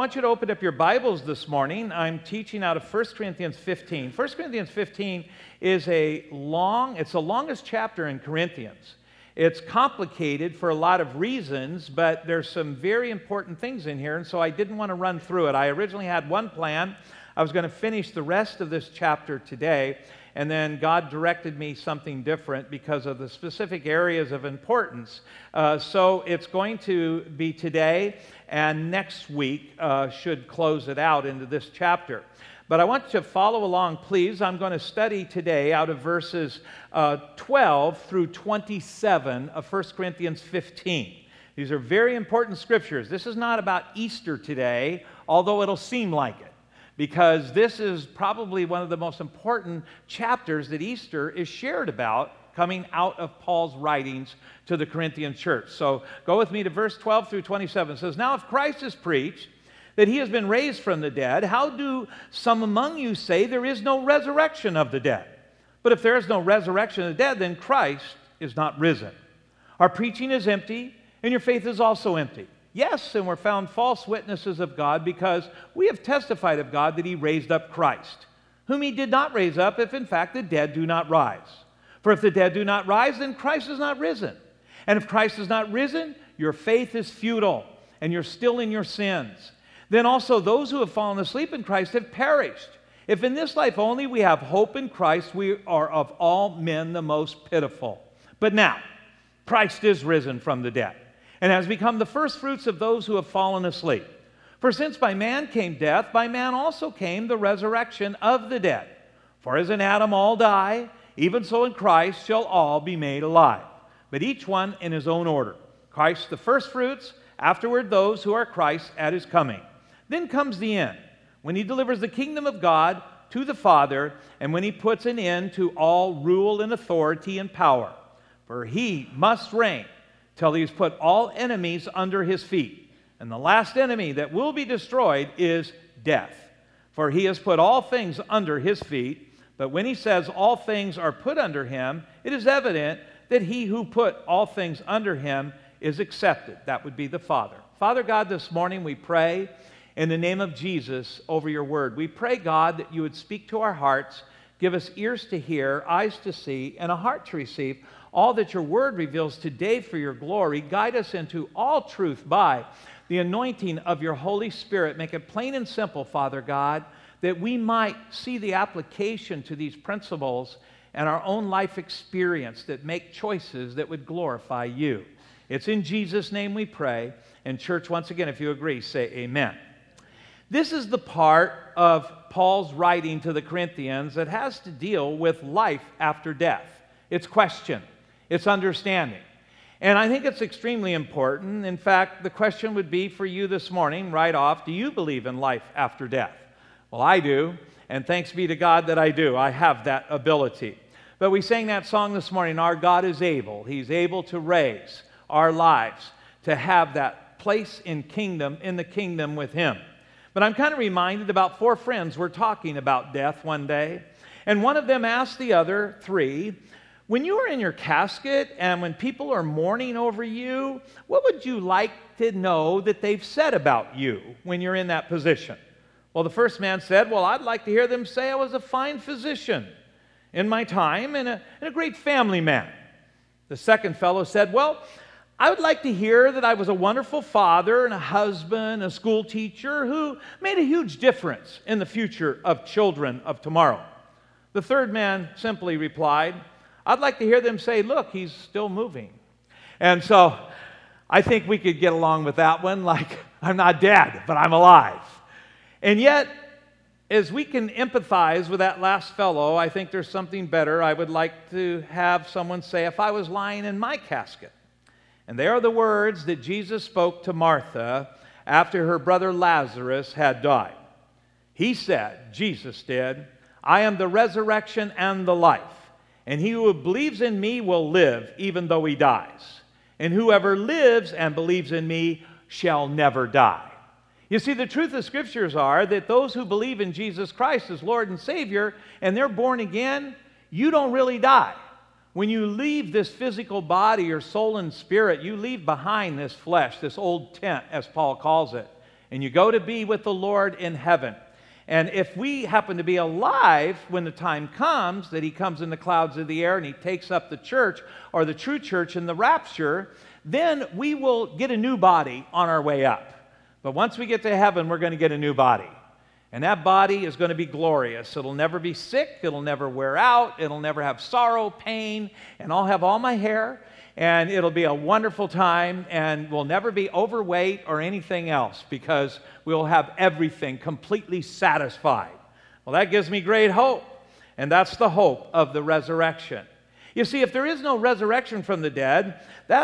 want you to open up your Bibles this morning. I'm teaching out of 1 Corinthians 15. 1 Corinthians 15 is it's the longest chapter in Corinthians. It's complicated for a lot of reasons, but there's some very important things in here, and so I didn't want to run through it. I originally had one plan. I was going to finish the rest of this chapter today, and then God directed me something different because of the specific areas of importance. So it's going to be today, and next week should close it out into this chapter. But I want you to follow along, please. I'm going to study today out of verses 12 through 27 of 1 Corinthians 15. These are very important scriptures. This is not about Easter today, although it'll seem like it, because this is probably one of the most important chapters that Easter is shared about coming out of Paul's writings to the Corinthian church. So go with me to verse 12 through 27. It says, "Now if Christ is preached that he has been raised from the dead, how do some among you say there is no resurrection of the dead? But if there is no resurrection of the dead, then Christ is not risen. Our preaching is empty, and your faith is also empty. Yes, and we're found false witnesses of God, because we have testified of God that he raised up Christ, whom he did not raise up, if in fact the dead do not rise. For if the dead do not rise, then Christ is not risen. And if Christ is not risen, your faith is futile, and you're still in your sins. Then also those who have fallen asleep in Christ have perished. If in this life only we have hope in Christ, we are of all men the most pitiful. But now, Christ is risen from the dead, and has become the firstfruits of those who have fallen asleep. For since by man came death, by man also came the resurrection of the dead. For as in Adam all die, even so in Christ shall all be made alive, but each one in his own order. Christ the firstfruits, afterward those who are Christ at his coming. Then comes the end, when he delivers the kingdom of God to the Father, and when he puts an end to all rule and authority and power. For he must reign till he has put all enemies under his feet. And the last enemy that will be destroyed is death. For he has put all things under his feet. But when he says all things are put under him, it is evident that he who put all things under him is accepted. That would be the Father. Father God, this morning we pray in the name of Jesus over your word. We pray, God, that you would speak to our hearts, give us ears to hear, eyes to see, and a heart to receive all that your word reveals today for your glory. Guide us into all truth by the anointing of your Holy Spirit. Make it plain and simple, Father God, that we might see the application to these principles and our own life experience, that make choices that would glorify you. It's in Jesus' name we pray. And church, once again, if you agree, say amen. This is the part of Paul's writing to the Corinthians that has to deal with life after death. It's question. It's understanding. And I think it's extremely important. In fact, the question would be for you this morning, right off, do you believe in life after death? Well, I do, and thanks be to God that I do. I have that ability. But we sang that song this morning, Our God is able. He's able to raise our lives to have that place in the kingdom with him. But I'm kind of reminded about 4 friends were talking about death one day, and one of them asked the other 3, when you are in your casket and when people are mourning over you, what would you like to know that they've said about you when you're in that position? Well, the first man said, well, I'd like to hear them say I was a fine physician in my time and a great family man. The second fellow said, well, I would like to hear that I was a wonderful father and a husband, a school teacher who made a huge difference in the future of children of tomorrow. The third man simply replied, I'd like to hear them say, look, he's still moving. And so I think we could get along with that one, like I'm not dead, but I'm alive. And yet, as we can empathize with that last fellow, I think there's something better. I would like to have someone say, if I was lying in my casket. And they are the words that Jesus spoke to Martha after her brother Lazarus had died. He said, Jesus did, I am the resurrection and the life, and he who believes in me will live even though he dies. And whoever lives and believes in me shall never die. You see, the truth of Scriptures are that those who believe in Jesus Christ as Lord and Savior, and they're born again, you don't really die. When you leave this physical body, your soul and spirit, you leave behind this flesh, this old tent, as Paul calls it. and you go to be with the Lord in heaven. And if we happen to be alive when the time comes that he comes in the clouds of the air and he takes up the church or the true church in the rapture, then we will get a new body on our way up. But once we get to heaven, we're going to get a new body. And that body is going to be glorious. It'll never be sick. It'll never wear out. It'll never have sorrow, pain. And I'll have all my hair. And it'll be a wonderful time. And we'll never be overweight or anything else because we'll have everything completely satisfied. Well, that gives me great hope. And that's the hope of the resurrection. You see, if there is no resurrection from the dead,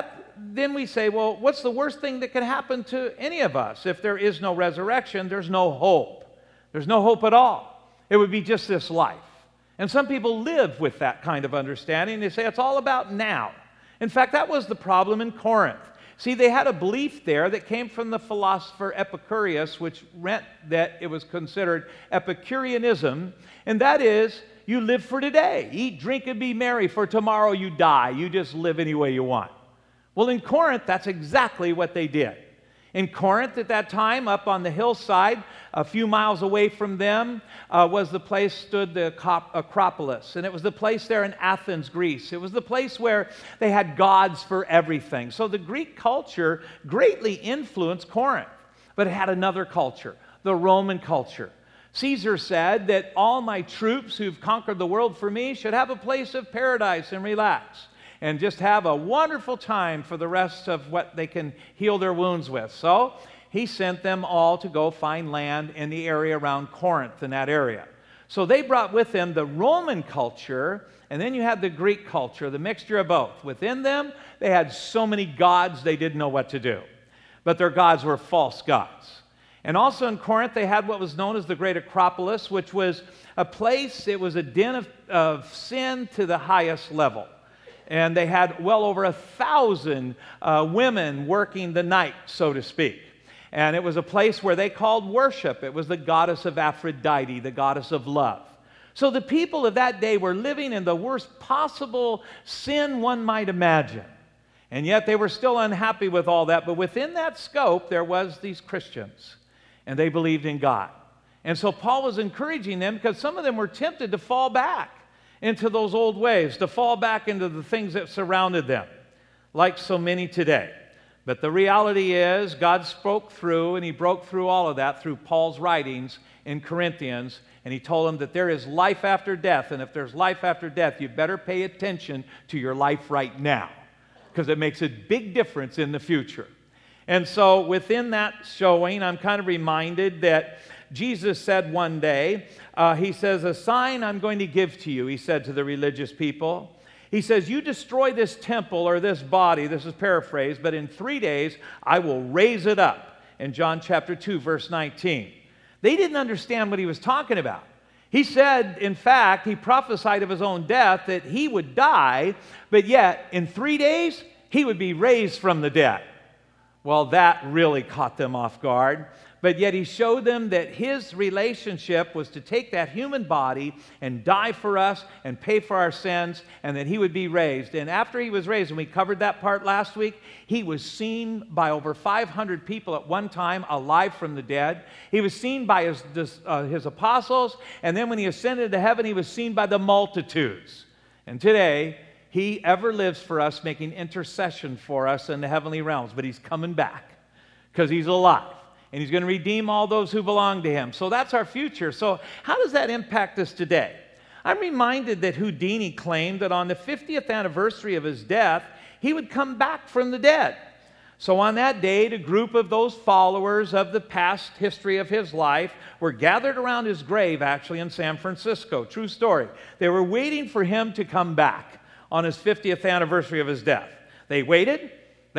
then we say, well, what's the worst thing that could happen to any of us? If there is no resurrection, there's no hope. There's no hope at all. It would be just this life. And some people live with that kind of understanding. They say it's all about now. In fact, that was the problem in Corinth. See, they had a belief there that came from the philosopher Epicurus, which meant that it was considered Epicureanism, and that is, you live for today. Eat, drink, and be merry, for tomorrow you die. You just live any way you want. Well, in Corinth, that's exactly what they did. In Corinth at that time, up on the hillside, a few miles away from them, was the place stood the Acropolis. And it was the place there in Athens, Greece. It was the place where they had gods for everything. So the Greek culture greatly influenced Corinth. But it had another culture, the Roman culture. Caesar said that all my troops who've conquered the world for me should have a place of paradise and relax. And just have a wonderful time for the rest of what they can heal their wounds with. So he sent them all to go find land in the area around Corinth, in that area. So they brought with them the Roman culture, and then you had the Greek culture, the mixture of both. Within them, they had so many gods they didn't know what to do. But their gods were false gods. And also in Corinth, they had what was known as the Great Acropolis, which was a place, it was a den of sin to the highest level. And they had well over 1,000 women working the night, so to speak. And it was a place where they called worship. It was the goddess of Aphrodite, the goddess of love. So the people of that day were living in the worst possible sin one might imagine. And yet they were still unhappy with all that. But within that scope, there was these Christians. And they believed in God. And so Paul was encouraging them because some of them were tempted to fall back into those old ways, to fall back into the things that surrounded them, like so many today. But the reality is, God spoke through, and he broke through all of that through Paul's writings in Corinthians, and he told them that there is life after death, and if there's life after death, you better pay attention to your life right now, because it makes a big difference in the future. And so within that showing, I'm kind of reminded that Jesus said one day, he says, a sign I'm going to give to you, he said to the religious people. He says, you destroy this temple or this body, this is paraphrased, but in 3 days I will raise it up. In John chapter 2, verse 19. They didn't understand what he was talking about. He said, in fact, he prophesied of his own death that he would die, but yet in 3 days he would be raised from the dead. Well, that really caught them off guard. But yet he showed them that his relationship was to take that human body and die for us and pay for our sins, and that he would be raised. And after he was raised, and we covered that part last week, he was seen by over 500 people at one time alive from the dead. He was seen by his apostles, and then when he ascended to heaven, he was seen by the multitudes. And today, he ever lives for us, making intercession for us in the heavenly realms. But he's coming back because he's alive. And he's going to redeem all those who belong to him. So that's our future. So how does that impact us today? I'm reminded that Houdini claimed that on the 50th anniversary of his death, he would come back from the dead. So on that date, a group of those followers of the past history of his life were gathered around his grave, actually in San Francisco. True story. They were waiting for him to come back on his 50th anniversary of his death. They waited,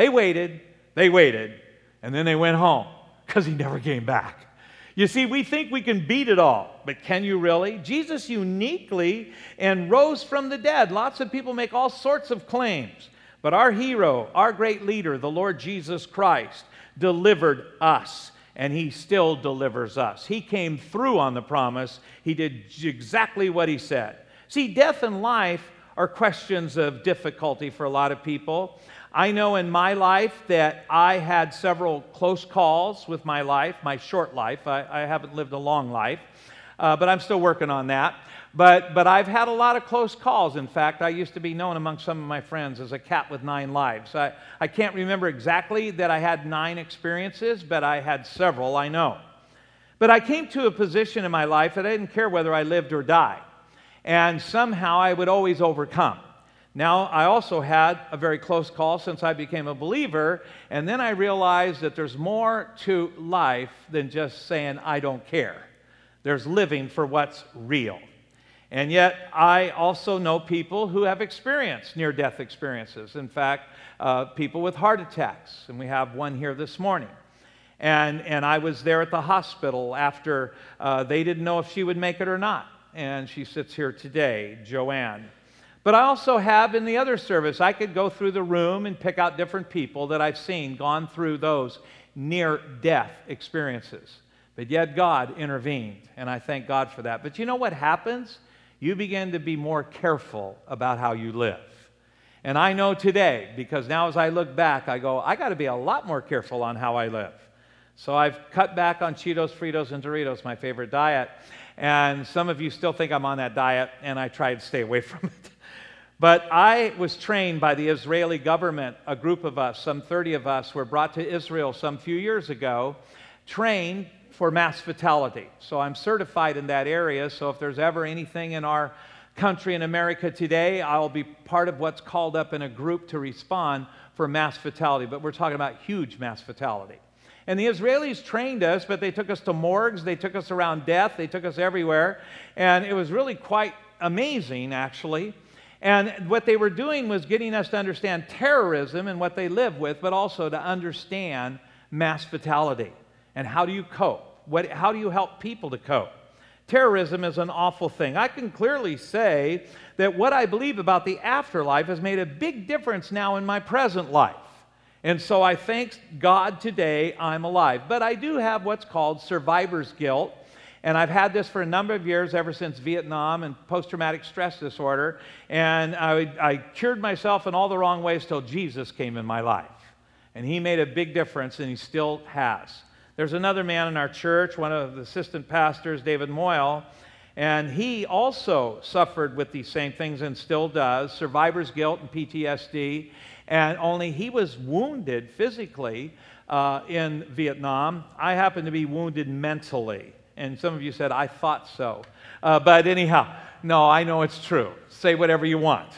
and then they went home. Because he never came back. You see, we think we can beat it all, but can you really? Jesus uniquely and rose from the dead. Lots of people make all sorts of claims, but our hero, our great leader, the Lord Jesus Christ, delivered us, and he still delivers us. He came through on the promise. He did exactly what he said. See, death and life are questions of difficulty for a lot of people. I know in my life that I had several close calls with my life, my short life. I haven't lived a long life, but I'm still working on that. But I've had a lot of close calls. In fact, I used to be known among some of my friends as a cat with 9 lives. I can't remember exactly that I had 9 experiences, but I had several, I know. But I came to a position in my life that I didn't care whether I lived or died. And somehow I would always overcome. Now, I also had a very close call since I became a believer, and then I realized that there's more to life than just saying, I don't care. There's living for what's real. And yet, I also know people who have experienced near-death experiences. In fact, people with heart attacks, and we have one here this morning. And I was there at the hospital after they didn't know if she would make it or not. And she sits here today, Joanne. But I also have in the other service, I could go through the room and pick out different people that I've seen gone through those near-death experiences. But yet God intervened, and I thank God for that. But you know what happens? You begin to be more careful about how you live. And I know today, because now as I look back, I go, I got to be a lot more careful on how I live. So I've cut back on Cheetos, Fritos, and Doritos, my favorite diet. And some of you still think I'm on that diet, and I try to stay away from it. But I was trained by the Israeli government. A group of us, some 30 of us, were brought to Israel some few years ago, trained for mass fatality. So I'm certified in that area, so if there's ever anything in our country in America today, I'll be part of what's called up in a group to respond for mass fatality. But we're talking about huge mass fatality. And the Israelis trained us, but they took us to morgues, they took us around death, they took us everywhere, and it was really quite amazing, actually. And what they were doing was getting us to understand terrorism and what they live with, but also to understand mass fatality. And how do you cope? How do you help people to cope? Terrorism is an awful thing. I can clearly say that what I believe about the afterlife has made a big difference now in my present life. And so I thank God today I'm alive. But I do have what's called survivor's guilt. And I've had this for a number of years, ever since Vietnam and post-traumatic stress disorder. And I cured myself in all the wrong ways till Jesus came in my life. And he made a big difference, and he still has. There's another man in our church, one of the assistant pastors, David Moyle, and he also suffered with these same things and still does, survivor's guilt and PTSD. And only he was wounded physically in Vietnam. I happen to be wounded mentally. And some of you said, I thought so. But anyhow, no, I know it's true. Say whatever you want.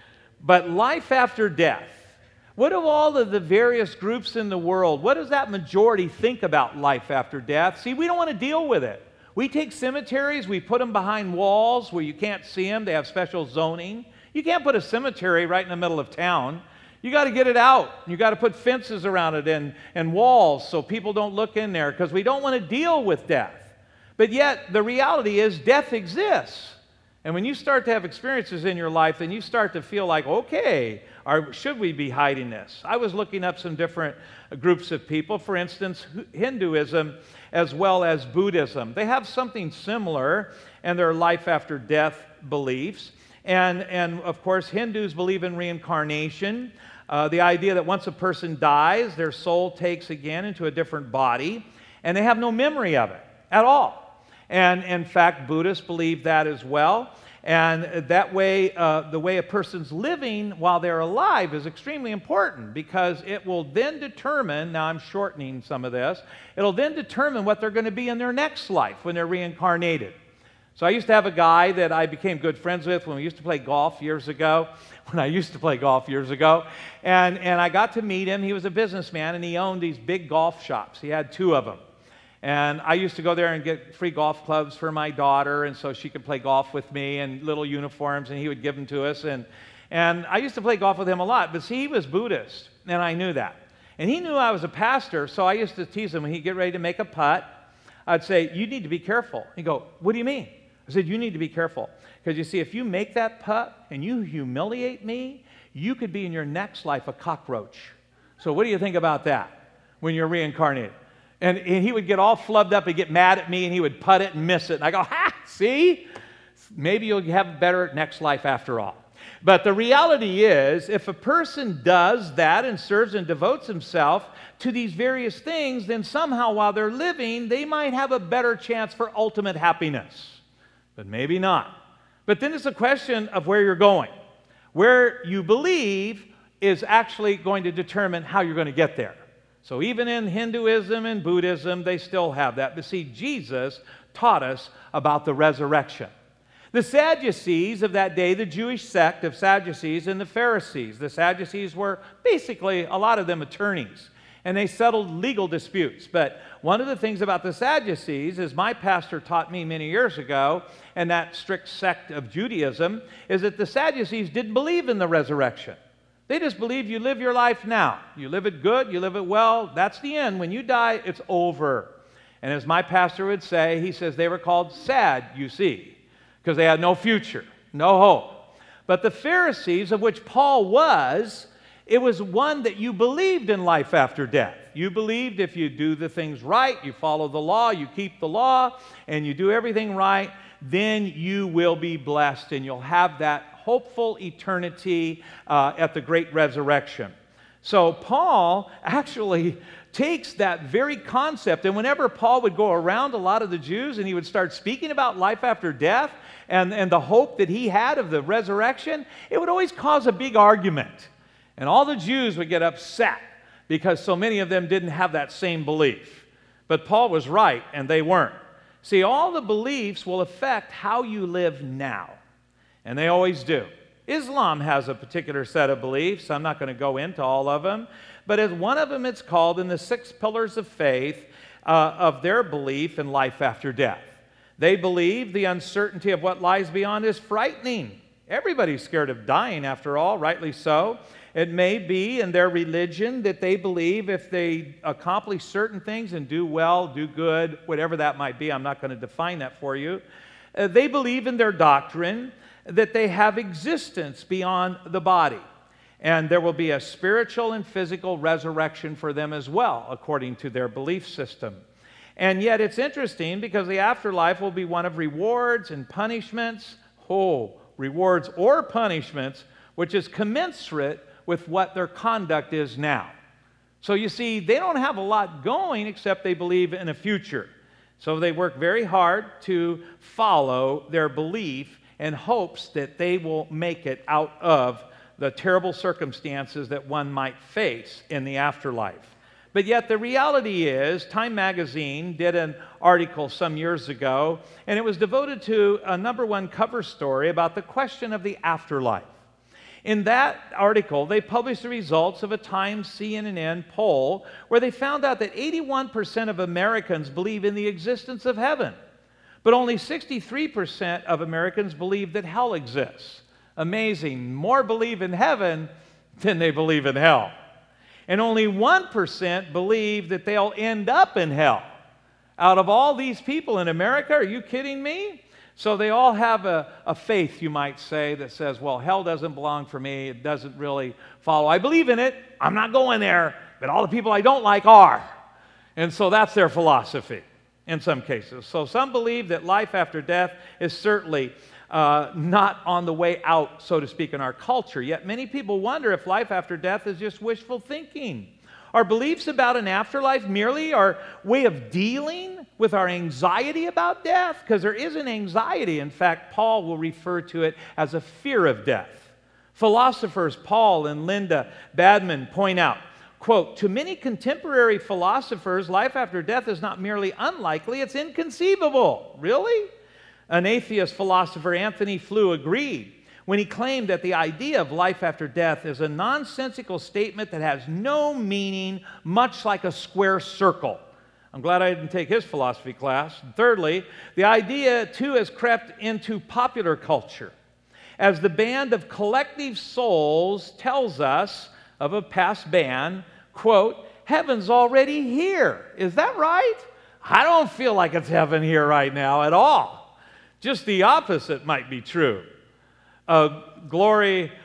But life after death. What do all of the various groups in the world, what does that majority think about life after death? See, we don't want to deal with it. We take cemeteries, we put them behind walls where you can't see them. They have special zoning. You can't put a cemetery right in the middle of town. You got to get it out. You got to put fences around it and walls so people don't look in there because we don't want to deal with death. But yet, the reality is death exists. And when you start to have experiences in your life, then you start to feel like, okay, should we be hiding this? I was looking up some different groups of people. For instance, Hinduism as well as Buddhism. They have something similar in their life after death beliefs. And of course, Hindus believe in reincarnation. The idea that once a person dies, their soul takes again into a different body, and they have no memory of it at all. And in fact, Buddhists believe that as well. And that way, the way a person's living while they're alive is extremely important because it will then determine, now I'm shortening some of this, it'll then determine what they're going to be in their next life when they're reincarnated. So I used to have a guy that I became good friends with when we used to play golf years ago, and I got to meet him. He was a businessman, and he owned these big golf shops. He had 2 of them. And I used to go there and get free golf clubs for my daughter, and so she could play golf with me, and little uniforms, and he would give them to us. And I used to play golf with him a lot, but see, he was Buddhist, and I knew that. And he knew I was a pastor, so I used to tease him when he'd get ready to make a putt. I'd say, you need to be careful. He'd go, what do you mean? I said, you need to be careful. Because you see, if you make that putt and you humiliate me, you could be in your next life a cockroach. So what do you think about that when you're reincarnated? And he would get all flubbed up and get mad at me, and he would putt it and miss it. And I go, ha, see? Maybe you'll have a better next life after all. But the reality is, if a person does that and serves and devotes himself to these various things, then somehow while they're living, they might have a better chance for ultimate happiness. But maybe not. But then it's a question of where you're going. Where you believe is actually going to determine how you're going to get there. So even in Hinduism and Buddhism, they still have that. But see, Jesus taught us about the resurrection. The Sadducees of that day, the Jewish sect of Sadducees, and the Pharisees. The Sadducees were basically, a lot of them, attorneys, and they settled legal disputes. But one of the things about the Sadducees, as my pastor taught me many years ago, and that strict sect of Judaism, is that the Sadducees didn't believe in the resurrection. They just believe you live your life now. You live it good, you live it well, that's the end. When you die, it's over. And as my pastor would say, he says they were called sad, you see, because they had no future, no hope. But the Pharisees, of which Paul was, it was one that you believed in life after death. You believed if you do the things right, you follow the law, you keep the law, and you do everything right, then you will be blessed and you'll have that hopeful eternity at the great resurrection. So Paul actually takes that very concept, and whenever Paul would go around a lot of the Jews and he would start speaking about life after death and the hope that he had of the resurrection, it would always cause a big argument. And all the Jews would get upset because so many of them didn't have that same belief. But Paul was right, and they weren't. See, all the beliefs will affect how you live now, and they always do. Islam has a particular set of beliefs. I'm not going to go into all of them, but as one of them, it's called in the 6 pillars of faith of their belief in life after death. They believe the uncertainty of what lies beyond is frightening. Everybody's scared of dying, after all, rightly so. It may be in their religion that they believe if they accomplish certain things and do well, do good, whatever that might be, I'm not going to define that for you. They believe in their doctrine that they have existence beyond the body. And there will be a spiritual and physical resurrection for them as well, according to their belief system. And yet it's interesting because the afterlife will be one of rewards and punishments. Rewards or punishments, which is commensurate with what their conduct is now. So you see, they don't have a lot going except they believe in a future. So they work very hard to follow their belief in hopes that they will make it out of the terrible circumstances that one might face in the afterlife. But yet the reality is, Time Magazine did an article some years ago, and it was devoted to a #1 cover story about the question of the afterlife. In that article, they published the results of a Times CNN poll where they found out that 81% of Americans believe in the existence of heaven, but only 63% of Americans believe that hell exists. Amazing. More believe in heaven than they believe in hell. And only 1% believe that they'll end up in hell. Out of all these people in America, are you kidding me? So they all have a faith, you might say, that says, well, hell doesn't belong for me. It doesn't really follow. I believe in it. I'm not going there. But all the people I don't like are. And so that's their philosophy in some cases. So some believe that life after death is certainly not on the way out, so to speak, in our culture. Yet many people wonder if life after death is just wishful thinking. Are beliefs about an afterlife merely our way of dealing with our anxiety about death? Because there is an anxiety. In fact, Paul will refer to it as a fear of death. Philosophers Paul and Linda Badman point out, quote, to many contemporary philosophers, life after death is not merely unlikely, it's inconceivable. Really? An atheist philosopher, Anthony Flew, agreed when he claimed that the idea of life after death is a nonsensical statement that has no meaning, much like a square circle. I'm glad I didn't take his philosophy class. And thirdly, the idea, too, has crept into popular culture, as the band of Collective Souls tells us of a past band, quote, heaven's already here. Is that right? I don't feel like it's heaven here right now at all. Just the opposite might be true. Gloria,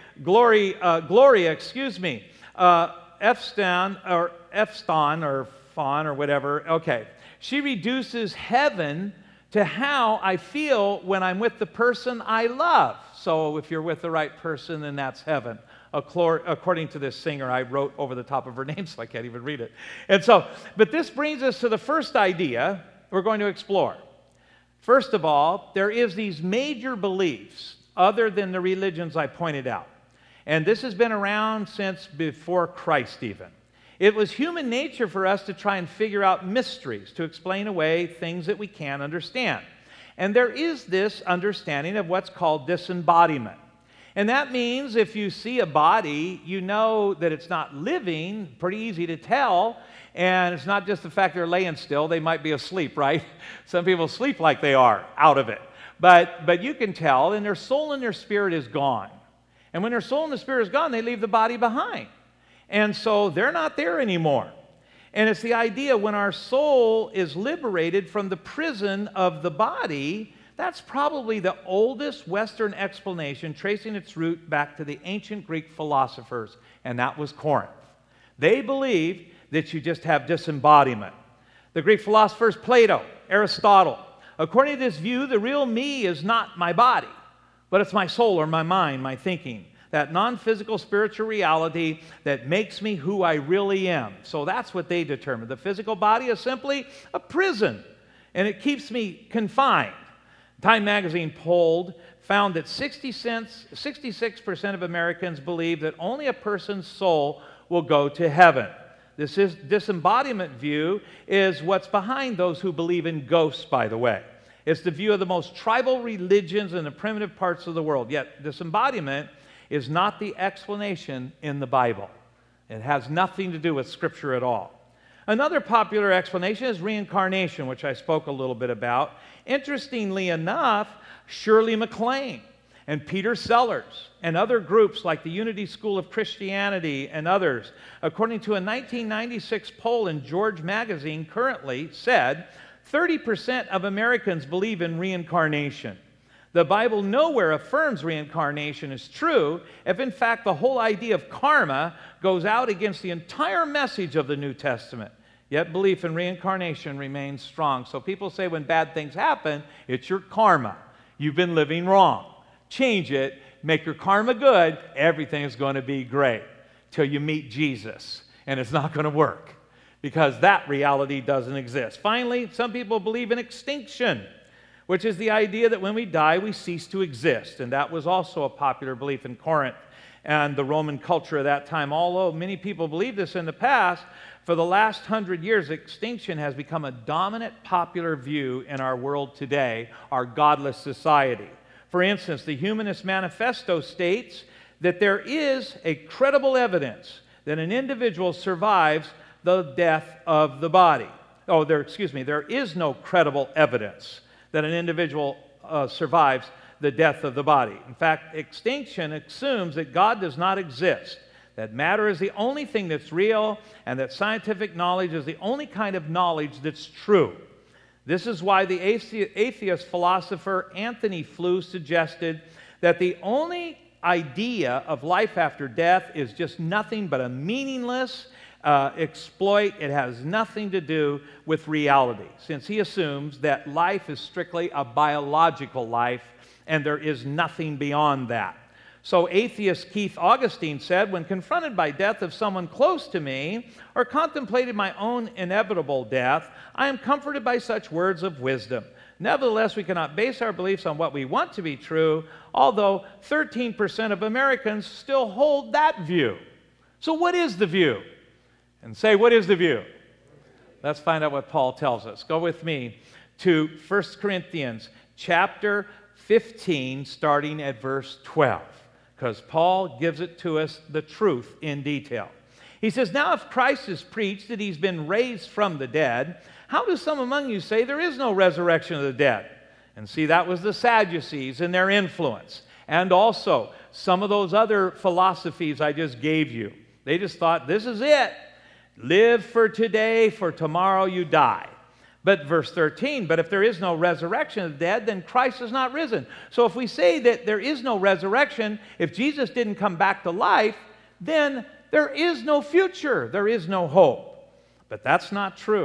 Efstan or Fawn or whatever, okay. She reduces heaven to how I feel when I'm with the person I love. So if you're with the right person, then that's heaven. According to this singer, I wrote over the top of her name, so I can't even read it. But this brings us to the first idea we're going to explore. First of all, there is these major beliefs other than the religions I pointed out. And this has been around since before Christ even. It was human nature for us to try and figure out mysteries, to explain away things that we can't understand. And there is this understanding of what's called disembodiment. And that means if you see a body, you know that it's not living, pretty easy to tell. And it's not just the fact they're laying still, they might be asleep, right? Some people sleep like they are out of it. But you can tell, and their soul and their spirit is gone. And when their soul and the spirit is gone, they leave the body behind. And so they're not there anymore. And it's the idea when our soul is liberated from the prison of the body, that's probably the oldest Western explanation, tracing its root back to the ancient Greek philosophers, and that was Corinth. They believed that you just have disembodiment. The Greek philosophers Plato, Aristotle, according to this view, the real me is not my body, but it's my soul or my mind, my thinking, that non-physical spiritual reality that makes me who I really am. So that's what they determined. The physical body is simply a prison, and it keeps me confined. Time magazine found that 66% of Americans believe that only a person's soul will go to heaven. This disembodiment view is what's behind those who believe in ghosts, by the way. It's the view of the most tribal religions in the primitive parts of the world. Yet disembodiment is not the explanation in the Bible. It has nothing to do with Scripture at all. Another popular explanation is reincarnation, which I spoke a little bit about. Interestingly enough, Shirley MacLaine and Peter Sellers and other groups like the Unity School of Christianity and others, according to a 1996 poll in George Magazine currently, said 30% of Americans believe in reincarnation. The Bible nowhere affirms reincarnation is true if, in fact, the whole idea of karma goes out against the entire message of the New Testament. Yet belief in reincarnation remains strong. So people say when bad things happen, it's your karma. You've been living wrong. Change it, make your karma good, everything is going to be great till you meet Jesus. And it's not going to work because that reality doesn't exist. Finally, some people believe in extinction, which is the idea that when we die, we cease to exist. And that was also a popular belief in Corinth and the Roman culture of that time. Although many people believed this in the past, for the last 100 years, extinction has become a dominant popular view in our world today, our godless society. For instance, the Humanist Manifesto states that there is a credible evidence that an individual survives the death of the body. There is no credible evidence that an individual survives the death of the body. In fact, extinction assumes that God does not exist, that matter is the only thing that's real, and that scientific knowledge is the only kind of knowledge that's true. This is why the atheist philosopher Anthony Flew suggested that the only idea of life after death is just nothing but a meaningless exploit. It has nothing to do with reality, since he assumes that life is strictly a biological life and there is nothing beyond that. So atheist Keith Augustine said, when confronted by death of someone close to me or contemplated my own inevitable death, I am comforted by such words of wisdom. Nevertheless, we cannot base our beliefs on what we want to be true, although 13% of Americans still hold that view. So what is the view? And say, what is the view? Let's find out what Paul tells us. Go with me to 1 Corinthians chapter 15, starting at verse 12, because Paul gives it to us the truth in detail. He says, now if Christ is preached that he's been raised from the dead, how do some among you say there is no resurrection of the dead? And see, that was the Sadducees and their influence. And also some of those other philosophies I just gave you. They just thought, this is it. Live for today, for tomorrow you die. But verse 13, but if there is no resurrection of the dead, then Christ is not risen. So if we say that there is no resurrection, if Jesus didn't come back to life, then there is no future. There is no hope. But that's not true.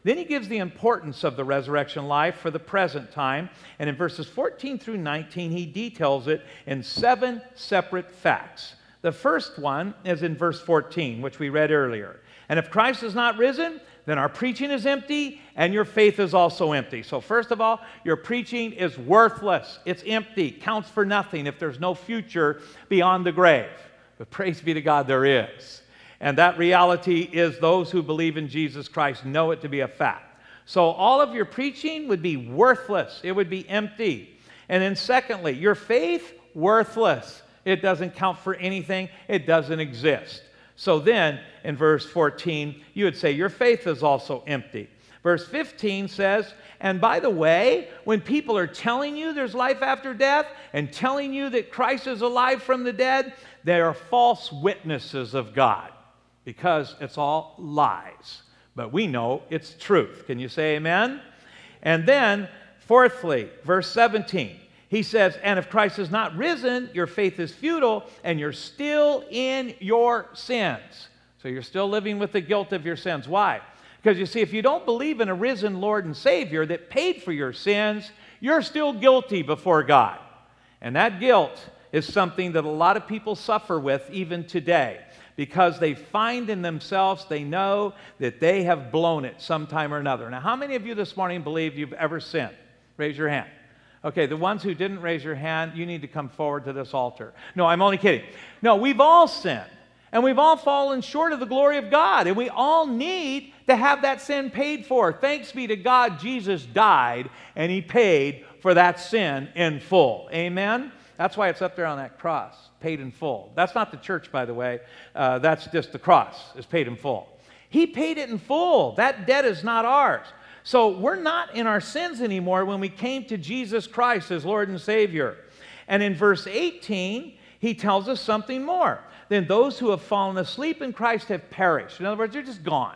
Then he gives the importance of the resurrection life for the present time. And in verses 14 through 19, he details it in 7 separate facts. The first one is in verse 14, which we read earlier. And if Christ is not risen, then our preaching is empty and your faith is also empty. So first of all, your preaching is worthless. It's empty, counts for nothing if there's no future beyond the grave. But praise be to God, there is. And that reality is those who believe in Jesus Christ know it to be a fact. So all of your preaching would be worthless. It would be empty. And then secondly, your faith, worthless. It doesn't count for anything. It doesn't exist. So then, in verse 14, you would say your faith is also empty. Verse 15 says, and by the way, when people are telling you there's life after death and telling you that Christ is alive from the dead, they are false witnesses of God because it's all lies. But we know it's truth. Can you say amen? And then, fourthly, verse 17. He says, and if Christ is not risen, your faith is futile, and you're still in your sins. So you're still living with the guilt of your sins. Why? Because you see, if you don't believe in a risen Lord and Savior that paid for your sins, you're still guilty before God. And that guilt is something that a lot of people suffer with even today, because they find in themselves, they know that they have blown it sometime or another. Now, how many of you this morning believe you've ever sinned? Raise your hand. Okay, the ones who didn't raise your hand, you need to come forward to this altar. No, I'm only kidding. No, we've all sinned, and we've all fallen short of the glory of God, and we all need to have that sin paid for. Thanks be to God, Jesus died, and he paid for that sin in full. Amen? That's why it's up there on that cross, paid in full. That's not the church, by the way. That's just the cross is paid in full. He paid it in full. That debt is not ours. So we're not in our sins anymore when we came to Jesus Christ as Lord and Savior. And in verse 18, he tells us something more. Then those who have fallen asleep in Christ have perished. In other words, they're just gone.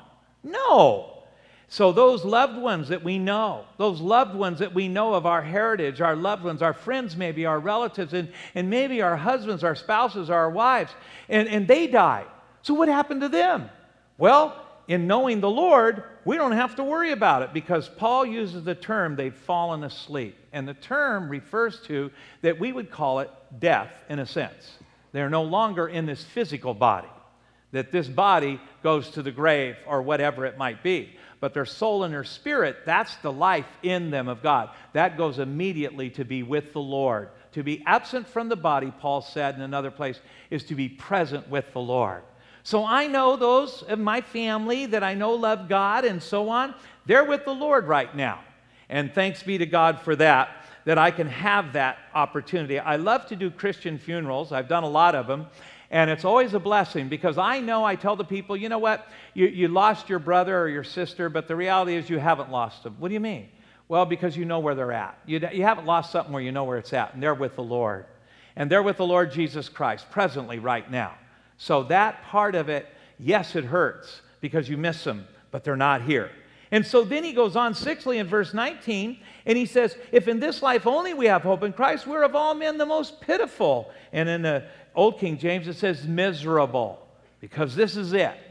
No. So those loved ones that we know, those loved ones that we know of our heritage, our loved ones, our friends maybe, our relatives, and maybe our husbands, our spouses, our wives, and they died. So what happened to them? Well, in knowing the Lord, we don't have to worry about it because Paul uses the term they've fallen asleep. And the term refers to that we would call it death in a sense. They're no longer in this physical body, that this body goes to the grave or whatever it might be. But their soul and their spirit, that's the life in them of God. That goes immediately to be with the Lord. To be absent from the body, Paul said in another place, is to be present with the Lord. So I know those of my family that I know love God and so on, they're with the Lord right now. And thanks be to God for that I can have that opportunity. I love to do Christian funerals. I've done a lot of them. And it's always a blessing because I tell the people, you know what, you lost your brother or your sister, but the reality is you haven't lost them. What do you mean? Well, because you know where they're at. You haven't lost something where you know where it's at, and they're with the Lord. And they're with the Lord Jesus Christ presently right now. So that part of it, yes, it hurts because you miss them, but they're not here. And so then he goes on, sixthly, in verse 19, and he says, if in this life only we have hope in Christ, we're of all men the most pitiful. And in the Old King James, it says miserable, because this is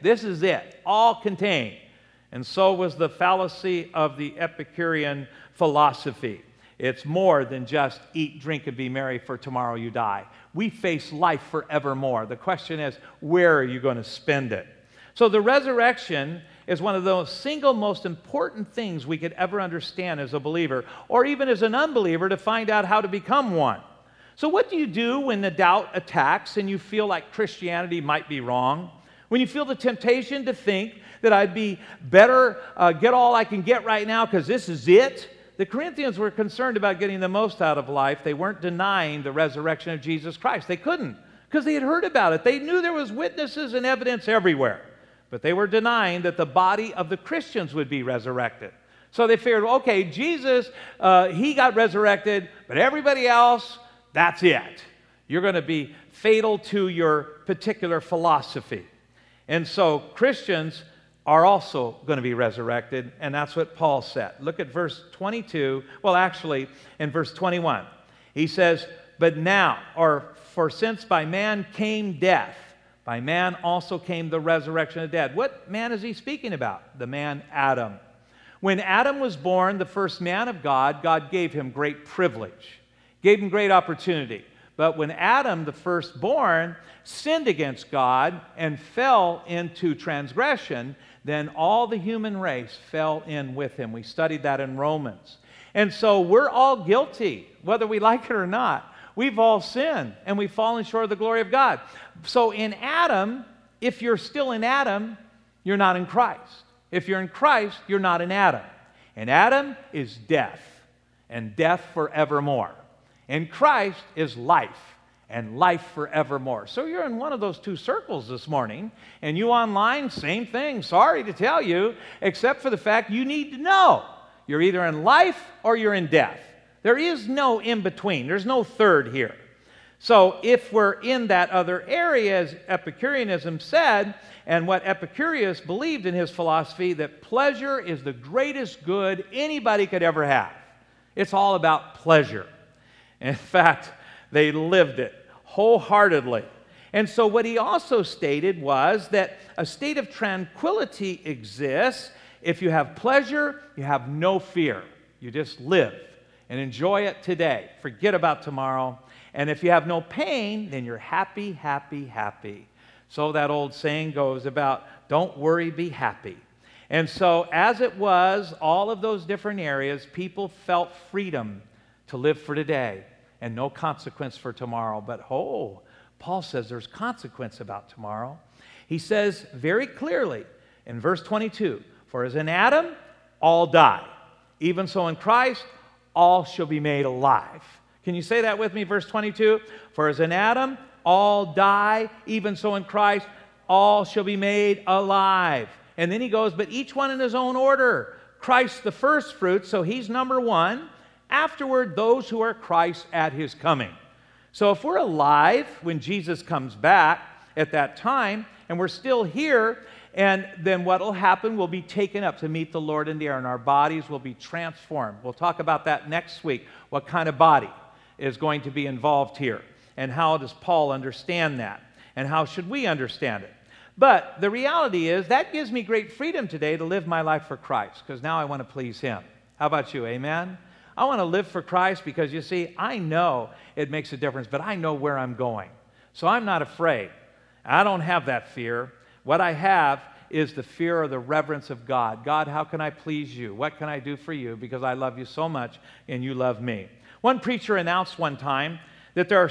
it, all contained. And so was the fallacy of the Epicurean philosophy. It's more than just eat, drink, and be merry, for tomorrow you die. We face life forevermore. The question is, where are you going to spend it? So the resurrection is one of the single most important things we could ever understand as a believer, or even as an unbeliever, to find out how to become one. So what do you do when the doubt attacks and you feel like Christianity might be wrong? When you feel the temptation to think that I'd be better, get all I can get right now because this is it? The Corinthians were concerned about getting the most out of life. They weren't denying the resurrection of Jesus Christ. They couldn't because they had heard about it. They knew there was witnesses and evidence everywhere. But they were denying that the body of the Christians would be resurrected. So they figured, okay, Jesus, he got resurrected, but everybody else, that's it. You're going to be fatal to your particular philosophy. And so Christians are also going to be resurrected, and that's what Paul said. Look at verse 22. Well, actually, in verse 21, he says, but now, or for since by man came death, by man also came the resurrection of the dead. What man is he speaking about? The man Adam. When Adam was born, the first man of God, God gave him great privilege, gave him great opportunity. But when Adam, the firstborn, sinned against God and fell into transgression, then all the human race fell in with him. We studied that in Romans. And so we're all guilty, whether we like it or not. We've all sinned, and we've fallen short of the glory of God. So in Adam, if you're still in Adam, you're not in Christ. If you're in Christ, you're not in Adam. And Adam is death, and death forevermore. And Christ is life, and life forevermore. So you're in one of those two circles this morning, and you online, same thing. Sorry to tell you, except for the fact you need to know. You're either in life or you're in death. There is no in between. There's no third here. So if we're in that other area, as Epicureanism said, and what Epicurus believed in his philosophy, that pleasure is the greatest good anybody could ever have. It's all about pleasure. In fact, they lived it wholeheartedly. And so what he also stated was that a state of tranquility exists. If you have pleasure, you have no fear. You just live and enjoy it today. Forget about tomorrow. And if you have no pain, then you're happy, happy, happy. So that old saying goes about, don't worry, be happy. And so as it was, all of those different areas, people felt freedom to live for today and no consequence for tomorrow. But Paul says there's consequence about tomorrow. He says very clearly in verse 22, for as in Adam, all die. Even so in Christ, all shall be made alive. Can you say that with me, verse 22? For as in Adam, all die. Even so in Christ, all shall be made alive. And then he goes, but each one in his own order. Christ the first fruit, so he's number one. Afterward, those who are Christ at his coming. So if we're alive when Jesus comes back at that time, and we're still here, and then what will happen, we'll be taken up to meet the Lord in the air, and our bodies will be transformed. We'll talk about that next week, what kind of body is going to be involved here, and how does Paul understand that, and how should we understand it. But the reality is that gives me great freedom today to live my life for Christ, because now I want to please him. How about you? Amen? I want to live for Christ because, you see, I know it makes a difference, but I know where I'm going. So I'm not afraid. I don't have that fear. What I have is the fear or the reverence of God. God, how can I please you? What can I do for you? Because I love you so much and you love me. One preacher announced one time that there are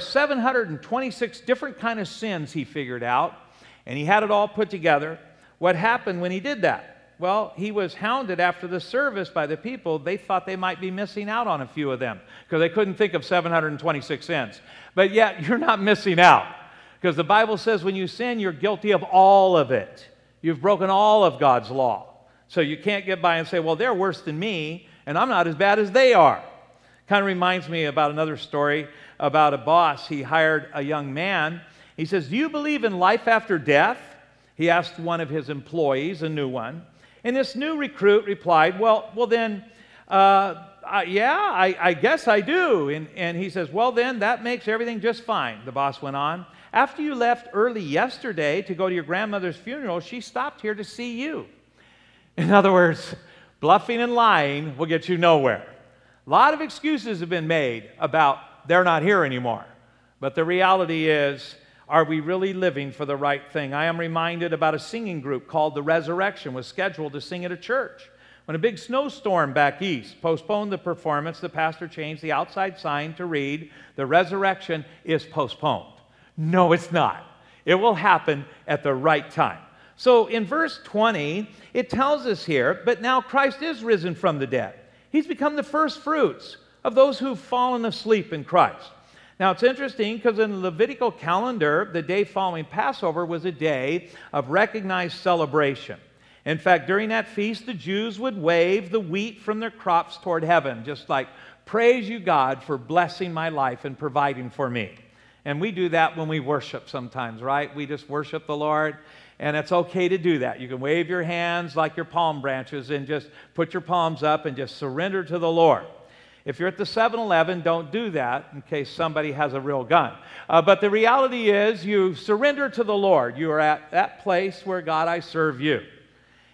726 different kind of sins he figured out, and he had it all put together. What happened when he did that? Well, he was hounded after the service by the people. They thought they might be missing out on a few of them because they couldn't think of 726 sins. But yet, you're not missing out because the Bible says when you sin, you're guilty of all of it. You've broken all of God's law. So you can't get by and say, well, they're worse than me, and I'm not as bad as they are. Kind of reminds me about another story about a boss. He hired a young man. He says, do you believe in life after death? He asked one of his employees, a new one. And this new recruit replied, well then, I guess I do. And he says, well then, that makes everything just fine, the boss went on. After you left early yesterday to go to your grandmother's funeral, she stopped here to see you. In other words, bluffing and lying will get you nowhere. A lot of excuses have been made about they're not here anymore. But the reality is, are we really living for the right thing? I am reminded about a singing group called The Resurrection, was scheduled to sing at a church. When a big snowstorm back east postponed the performance, the pastor changed the outside sign to read, the resurrection is postponed. No, it's not. It will happen at the right time. So in verse 20, it tells us here, but now Christ is risen from the dead. He's become the first fruits of those who've fallen asleep in Christ. Now, it's interesting because in the Levitical calendar, the day following Passover was a day of recognized celebration. In fact, during that feast, the Jews would wave the wheat from their crops toward heaven, just like, praise you, God, for blessing my life and providing for me. And we do that when we worship sometimes, right? We just worship the Lord, and it's okay to do that. You can wave your hands like your palm branches and just put your palms up and just surrender to the Lord. If you're at the 7-Eleven, don't do that in case somebody has a real gun. But the reality is you surrender to the Lord. You are at that place where, God, I serve you.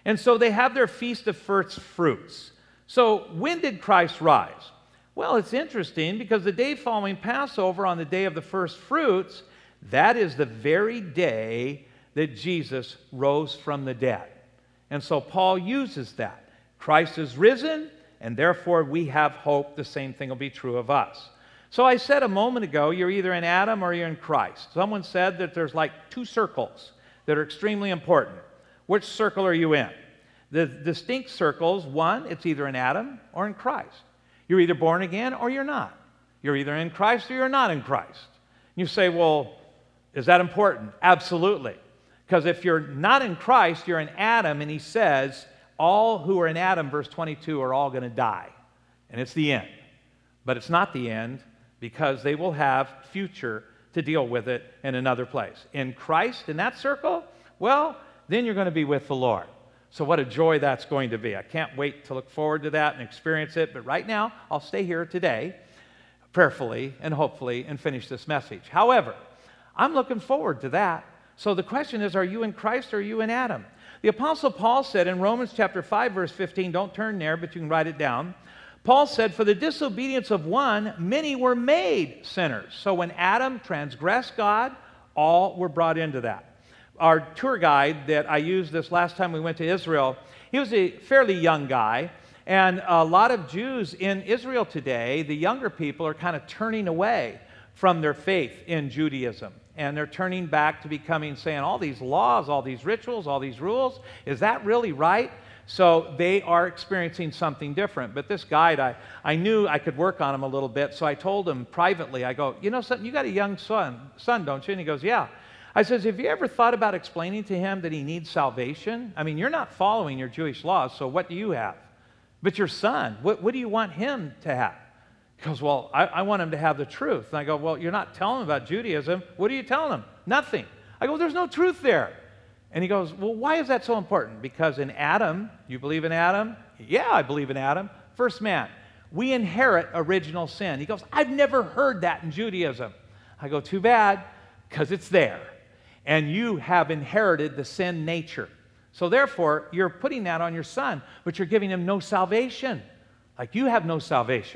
And so they have their Feast of First Fruits. So when did Christ rise? Well, it's interesting because the day following Passover, on the day of the first fruits, that is the very day that Jesus rose from the dead. And so Paul uses that. Christ is risen, and therefore we have hope. The same thing will be true of us. So I said a moment ago, you're either in Adam or you're in Christ. Someone said that there's like two circles that are extremely important. Which circle are you in? The distinct circles, one, it's either in Adam or in Christ. You're either born again or you're not. You're either in Christ or you're not in Christ. You say, well, is that important? Absolutely. Because if you're not in Christ, you're in Adam, and he says, all who are in Adam, verse 22, are all going to die. And it's the end. But it's not the end, because they will have future to deal with it in another place. In Christ, in that circle, well, then you're going to be with the Lord. So what a joy that's going to be. I can't wait to look forward to that and experience it. But right now, I'll stay here today, prayerfully and hopefully, and finish this message. However, I'm looking forward to that. So the question is, are you in Christ or are you in Adam? The Apostle Paul said in Romans chapter 5, verse 15, don't turn there, but you can write it down. Paul said, for the disobedience of one, many were made sinners. So when Adam transgressed God, all were brought into that. Our tour guide that I used this last time we went to Israel, he was a fairly young guy. And a lot of Jews in Israel today, the younger people, are kind of turning away from their faith in Judaism. And they're turning back to becoming, saying, all these laws, all these rituals, all these rules, is that really right? So they are experiencing something different. But this guide, I knew I could work on him a little bit, so I told him privately, I go, you know something, you got a young son, don't you? And he goes, yeah. I says, have you ever thought about explaining to him that he needs salvation? I mean, you're not following your Jewish laws, so what do you have? But your son, what do you want him to have? He goes, well, I want him to have the truth. And I go, well, you're not telling him about Judaism. What are you telling him? Nothing. I go, there's no truth there. And he goes, well, why is that so important? Because in Adam, you believe in Adam? Yeah, I believe in Adam. First man, we inherit original sin. He goes, I've never heard that in Judaism. I go, too bad, because it's there. And you have inherited the sin nature. So therefore, you're putting that on your son, but you're giving him no salvation. Like you have no salvation.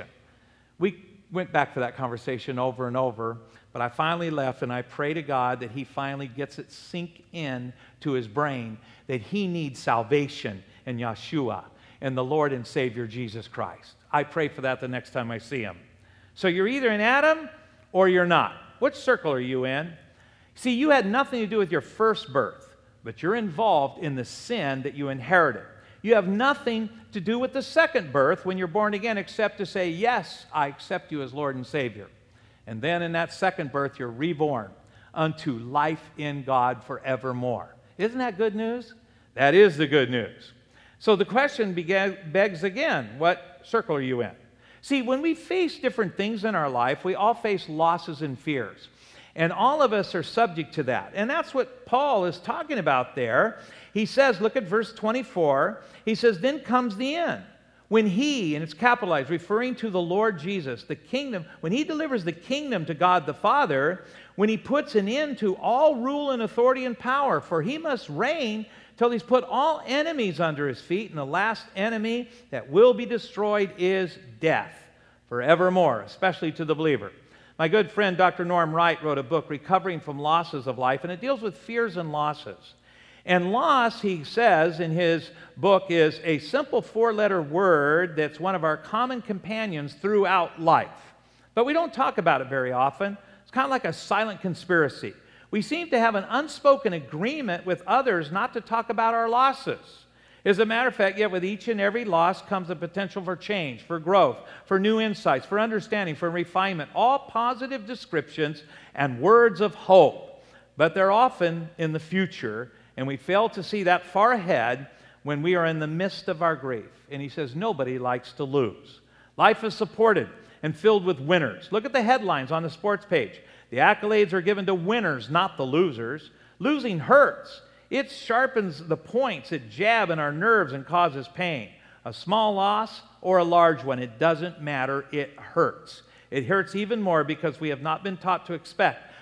We went back to that conversation over and over, but I finally left, and I pray to God that he finally gets it sink in to his brain that he needs salvation in Yeshua and the Lord and Savior Jesus Christ. I pray for that the next time I see him. So you're either in Adam or you're not. Which circle are you in? See, you had nothing to do with your first birth, but you're involved in the sin that you inherited. You have nothing to do with the second birth when you're born again except to say, yes, I accept you as Lord and Savior. And then in that second birth, you're reborn unto life in God forevermore. Isn't that good news? That is the good news. So the question begs again, what circle are you in? See, when we face different things in our life, we all face losses and fears. And all of us are subject to that. And that's what Paul is talking about there. He says, look at verse 24. He says, then comes the end. When he, and it's capitalized, referring to the Lord Jesus, the kingdom, when he delivers the kingdom to God the Father, when he puts an end to all rule and authority and power, for he must reign till he's put all enemies under his feet, and the last enemy that will be destroyed is death forevermore, especially to the believer. My good friend Dr. Norm Wright wrote a book, Recovering from Losses of Life, and it deals with fears and losses. And loss, he says in his book, is a simple four-letter word that's one of our common companions throughout life. But we don't talk about it very often. It's kind of like a silent conspiracy. We seem to have an unspoken agreement with others not to talk about our losses. As a matter of fact, yet with each and every loss comes the potential for change, for growth, for new insights, for understanding, for refinement, all positive descriptions and words of hope. But they're often in the future, and we fail to see that far ahead when we are in the midst of our grief. And he says nobody likes to lose. Life is supported and filled with winners. Look at the headlines on the sports page. The accolades are given to winners, not the losers. Losing hurts. It sharpens the points that jab in our nerves and causes pain. A small loss or a large one, it doesn't matter. It hurts. It hurts even more because we have not been taught to expect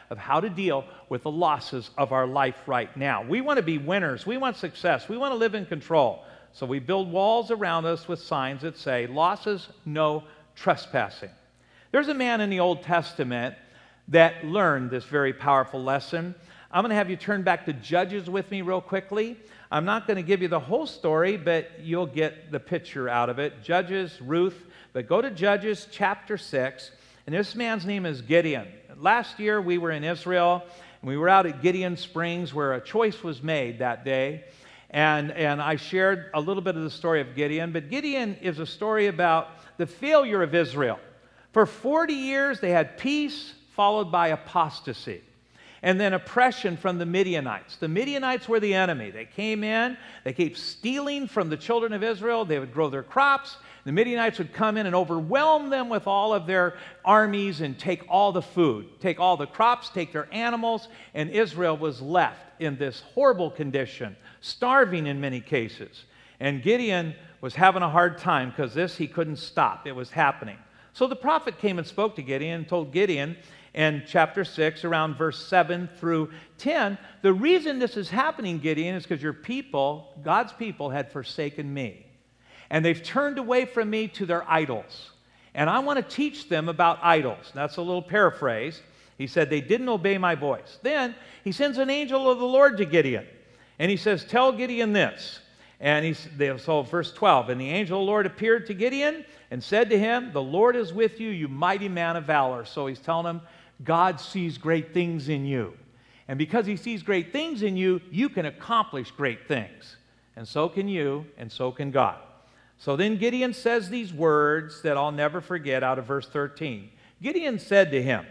of how to deal with the losses of our life right now. We want to be winners. We want success. We want to live in control. So we build walls around us with signs that say, losses, no trespassing. There's a man in the Old Testament that learned this very powerful lesson. I'm going to have you turn back to Judges with me real quickly. I'm not going to give you the whole story, but you'll get the picture out of it. Judges, Ruth, but go to Judges chapter 6, and this man's name is Gideon. Last year we were in Israel, and we were out at Gideon Springs where a choice was made that day. And I shared a little bit of the story of Gideon, but Gideon is a story about the failure of Israel. For 40 years, they had peace followed by apostasy, and then oppression from the Midianites. The Midianites were the enemy. They came in, they kept stealing from the children of Israel. They would grow their crops. The Midianites would come in and overwhelm them with all of their armies and take all the food, take all the crops, take their animals, and Israel was left in this horrible condition, starving in many cases. And Gideon was having a hard time because he couldn't stop. It was happening. So the prophet came and spoke to Gideon and told Gideon in chapter 6, around verse 7 through 10, the reason this is happening, Gideon, is because your people, God's people, had forsaken me. And they've turned away from me to their idols. And I want to teach them about idols. That's a little paraphrase. He said, they didn't obey my voice. Then he sends an angel of the Lord to Gideon. And he says, tell Gideon this. And so verse 12, and the angel of the Lord appeared to Gideon and said to him, the Lord is with you, you mighty man of valor. So he's telling him, God sees great things in you. And because he sees great things in you, you can accomplish great things. And so can you, and so can God. So then Gideon says these words that I'll never forget out of verse 13. Gideon said to him,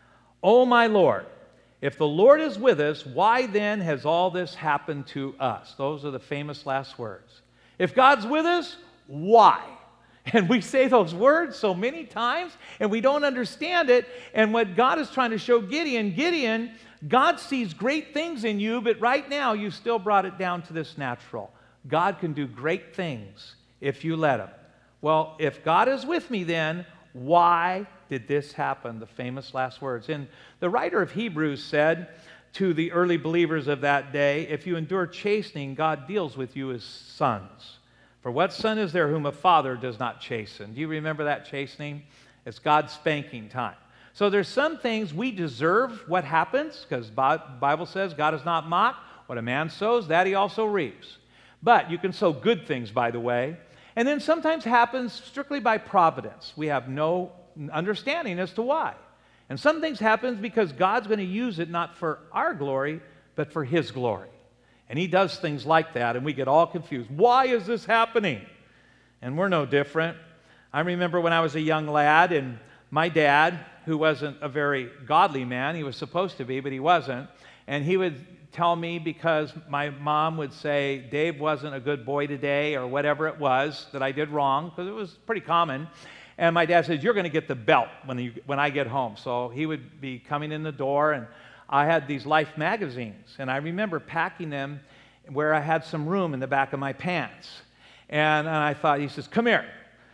O my Lord, if the Lord is with us, why then has all this happened to us? Those are the famous last words. If God's with us, why? And we say those words so many times, and we don't understand it. And what God is trying to show Gideon, God sees great things in you, but right now you still brought it down to this natural. God can do great things if you let him. Well, if God is with me then, why did this happen? The famous last words. And the writer of Hebrews said to the early believers of that day, if you endure chastening, God deals with you as sons. For what son is there whom a father does not chasten? Do you remember that chastening? It's God's spanking time. So there's some things we deserve what happens, because the Bible says God is not mocked. What a man sows, that he also reaps. But you can sow good things, by the way. And then sometimes happens strictly by providence. We have no understanding as to why. And some things happen because God's going to use it not for our glory, but for his glory. And he does things like that, and we get all confused. Why is this happening? And we're no different. I remember when I was a young lad, and my dad, who wasn't a very godly man, he was supposed to be, but he wasn't, and he would tell me because my mom would say Dave wasn't a good boy today or whatever it was that I did wrong, because it was pretty common. And my dad says, you're going to get the belt when I get home. So he would be coming in the door, and I had these Life magazines, and I remember packing them where I had some room in the back of my pants. And I thought, he says, come here.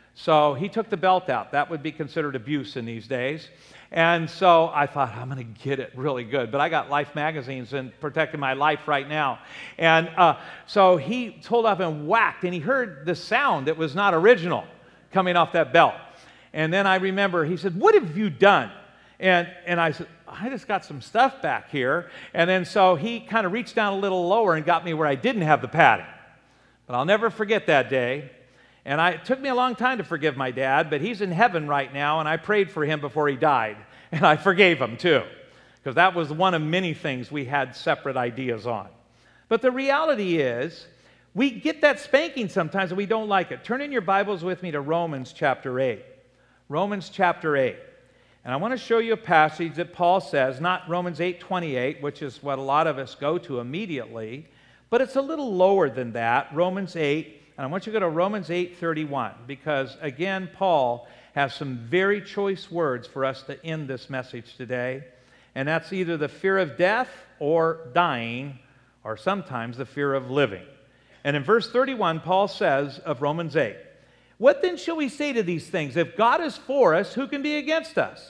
So he took the belt out. That would be considered abuse in these days. And so I thought, I'm going to get it really good. But I got Life magazines and protecting my life right now. And so he pulled up and whacked, and he heard the sound that was not original coming off that belt. And then I remember, he said, what have you done? And I said, I just got some stuff back here. And then so he kind of reached down a little lower and got me where I didn't have the padding. But I'll never forget that day. And it took me a long time to forgive my dad, but he's in heaven right now, and I prayed for him before he died. And I forgave him too, because that was one of many things we had separate ideas on. But the reality is, we get that spanking sometimes and we don't like it. Turn in your Bibles with me to Romans chapter 8. Romans chapter 8. And I want to show you a passage that Paul says, not Romans 8:28, which is what a lot of us go to immediately, but it's a little lower than that, Romans 8. And I want you to go to Romans 8:31, because again, Paul has some very choice words for us to end this message today. And that's either the fear of death or dying, or sometimes the fear of living. And in verse 31, Paul says of Romans 8, what then shall we say to these things? If God is for us, who can be against us?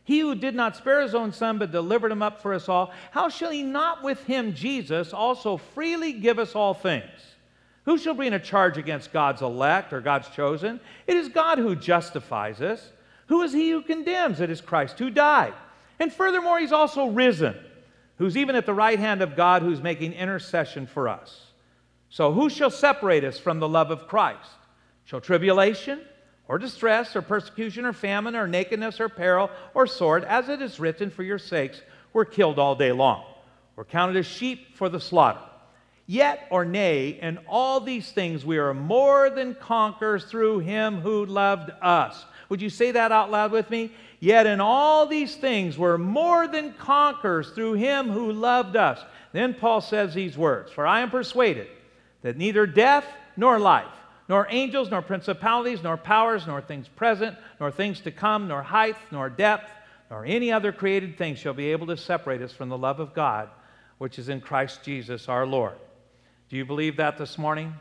He who did not spare his own Son, but delivered him up for us all, how shall he not with him, Jesus, also freely give us all things? Who shall bring a charge against God's elect or God's chosen? It is God who justifies us. Who is he who condemns? It is Christ who died. And furthermore, he's also risen, who's even at the right hand of God, who's making intercession for us. So who shall separate us from the love of Christ? Shall tribulation, or distress, or persecution, or famine, or nakedness, or peril, or sword, as it is written, for your sakes we're killed all day long. We're counted as sheep for the slaughter. Yet or nay, in all these things we are more than conquerors through him who loved us. Would you say that out loud with me? Yet in all these things we're more than conquerors through him who loved us. Then Paul says these words, for I am persuaded that neither death nor life, nor angels, nor principalities, nor powers, nor things present, nor things to come, nor height, nor depth, nor any other created thing shall be able to separate us from the love of God, which is in Christ Jesus our Lord. Do you believe that this morning?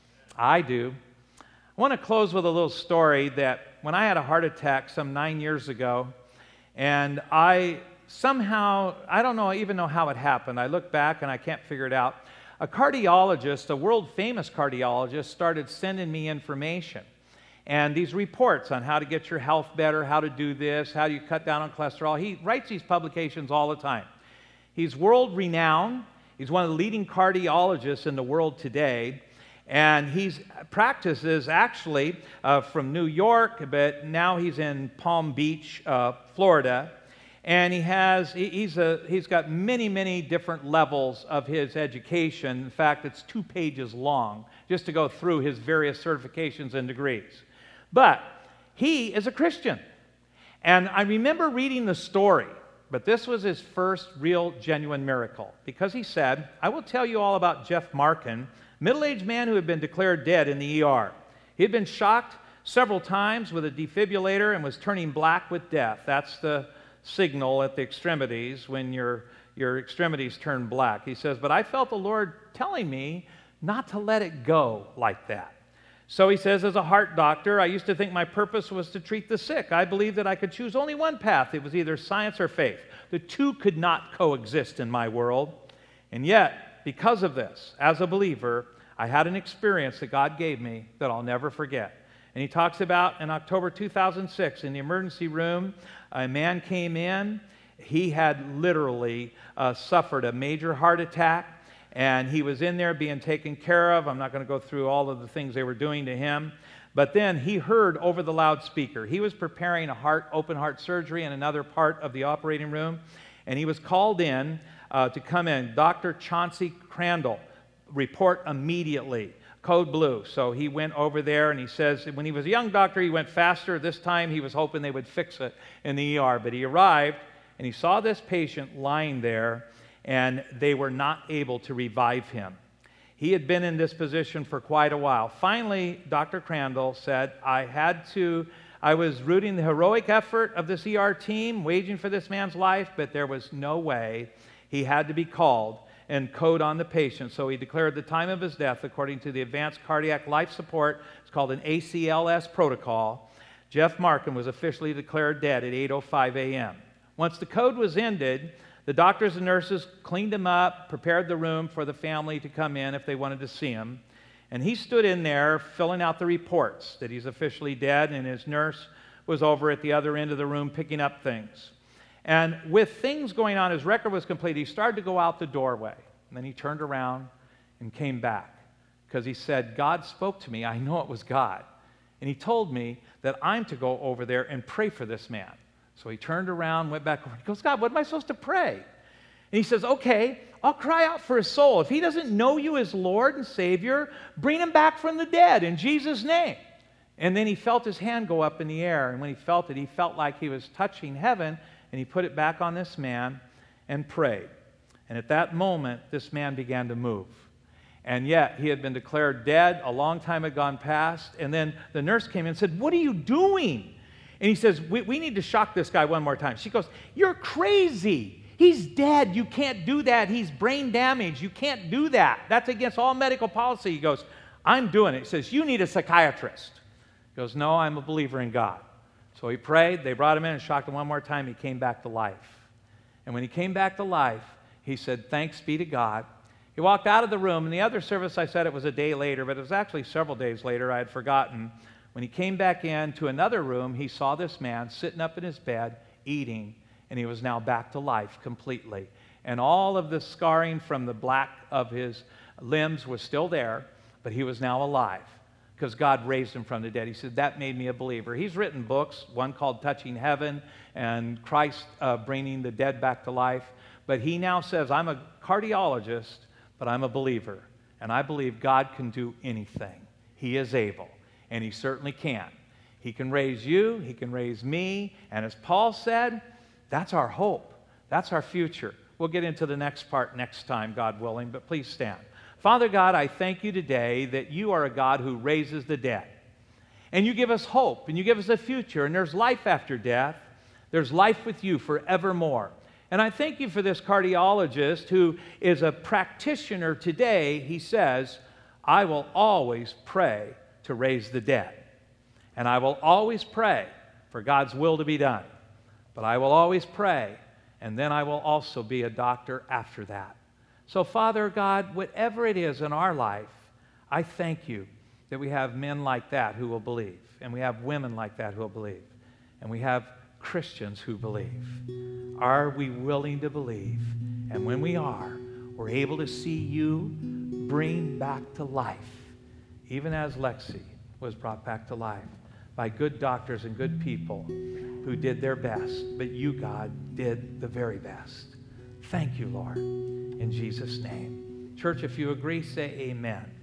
I do. I want to close with a little story that when I had a heart attack some 9 years ago, and I don't even know how it happened. I look back and I can't figure it out. A cardiologist, a world-famous cardiologist, started sending me information and these reports on how to get your health better, how to do this, how you cut down on cholesterol. He writes these publications all the time. He's world-renowned. He's one of the leading cardiologists in the world today, and he practices actually from New York, but now he's in Palm Beach, Florida. And he's got many different levels of his education. In fact, it's 2 pages long just to go through his various certifications and degrees. But he is a Christian. And I remember reading the story, but this was his first real, genuine miracle. Because he said, I will tell you all about Jeff Markin, middle-aged man who had been declared dead in the ER. He had been shocked several times with a defibrillator and was turning black with death. That's the signal at the extremities when your extremities turn black. He says, but I felt the Lord telling me not to let it go like that. So he says, as a heart doctor, I used to think my purpose was to treat the sick. I believed that I could choose only one path. It was either science or faith. The two could not coexist in my world. And yet, because of this, as a believer, I had an experience that God gave me that I'll never forget. And he talks about in October 2006 in the emergency room, a man came in. He had literally suffered a major heart attack, and he was in there being taken care of. I'm not going to go through all of the things they were doing to him. But then he heard over the loudspeaker. He was preparing a open heart surgery in another part of the operating room, and he was called in to come in. Dr. Chauncey Crandall, report immediately. Code blue. So he went over there, and he says when he was a young doctor, he went faster. This time he was hoping they would fix it in the ER. But he arrived, and he saw this patient lying there, and they were not able to revive him. He had been in this position for quite a while. Finally, Dr. Crandall said, I was rooting the heroic effort of this ER team, waging for this man's life, but there was no way. He had to be called and code on the patient. So he declared the time of his death according to the Advanced Cardiac Life Support. It's called an ACLS protocol. Jeff Markin was officially declared dead at 8:05 a.m. Once the code was ended, the doctors and nurses cleaned him up, prepared the room for the family to come in if they wanted to see him. And he stood in there filling out the reports that he's officially dead, and his nurse was over at the other end of the room picking up things. And with things going on, his record was complete. He started to go out the doorway. And then he turned around and came back because he said, God spoke to me. I know it was God. And he told me that I'm to go over there and pray for this man. So he turned around, went back over. He goes, God, what am I supposed to pray? And he says, okay, I'll cry out for his soul. If he doesn't know you as Lord and Savior, bring him back from the dead in Jesus' name. And then he felt his hand go up in the air. And when he felt it, he felt like he was touching heaven. And he put it back on this man and prayed. And at that moment, this man began to move. And yet, he had been declared dead. A long time had gone past. And then the nurse came in and said, what are you doing? And he says, we need to shock this guy one more time. She goes, you're crazy. He's dead. You can't do that. He's brain damaged. You can't do that. That's against all medical policy. He goes, I'm doing it. He says, you need a psychiatrist. He goes, no, I'm a believer in God. So he prayed. They brought him in and shocked him one more time. He came back to life. And when he came back to life, he said, "Thanks be to God." He walked out of the room. In the other service, I said it was a day later, but it was actually several days later. I had forgotten. When he came back into another room, he saw this man sitting up in his bed, eating, and he was now back to life completely. And all of the scarring from the black of his limbs was still there, but he was now alive because God raised him from the dead. He said, "That made me a believer." He's written books, one called Touching Heaven and Christ Bringing the Dead Back to Life. But he now says, "I'm a cardiologist, but I'm a believer. And I believe God can do anything. He is able, and he certainly can. He can raise you, he can raise me, and as Paul said, that's our hope. That's our future." We'll get into the next part next time, God willing, but please stand. Father God, I thank you today that you are a God who raises the dead. And you give us hope, and you give us a future, and there's life after death. There's life with you forevermore. And I thank you for this cardiologist who is a practitioner today. He says, "I will always pray to raise the dead. And I will always pray for God's will to be done. But I will always pray, and then I will also be a doctor after that." So, Father God, whatever it is in our life, I thank you that we have men like that who will believe, and we have women like that who will believe, and we have Christians who believe. Are we willing to believe? And when we are, we're able to see you bring back to life, even as Lexi was brought back to life by good doctors and good people who did their best, but you, God, did the very best. Thank you, Lord, in Jesus' name. Church, if you agree, say amen.